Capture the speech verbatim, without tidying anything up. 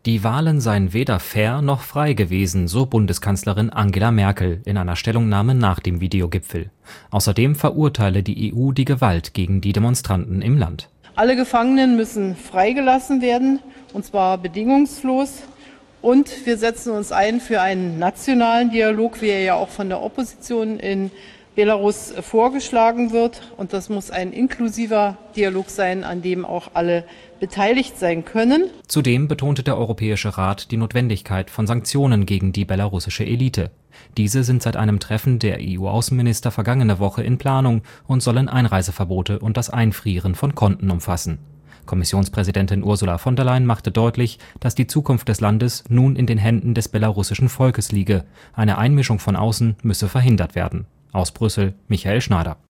Die Wahlen seien weder fair noch frei gewesen, so Bundeskanzlerin Angela Merkel in einer Stellungnahme nach dem Videogipfel. Außerdem verurteile die E U die Gewalt gegen die Demonstranten im Land. Alle Gefangenen müssen freigelassen werden, und zwar bedingungslos. Und wir setzen uns ein für einen nationalen Dialog, wie er ja auch von der Opposition in Belarus vorgeschlagen wird. Und das muss ein inklusiver Dialog sein, an dem auch alle beteiligt sein können. Zudem betonte der Europäische Rat die Notwendigkeit von Sanktionen gegen die belarussische Elite. Diese sind seit einem Treffen der E U-Außenminister vergangene Woche in Planung und sollen Einreiseverbote und das Einfrieren von Konten umfassen. Kommissionspräsidentin Ursula von der Leyen machte deutlich, dass die Zukunft des Landes nun in den Händen des belarussischen Volkes liege. Eine Einmischung von außen müsse verhindert werden. Aus Brüssel, Michael Schneider.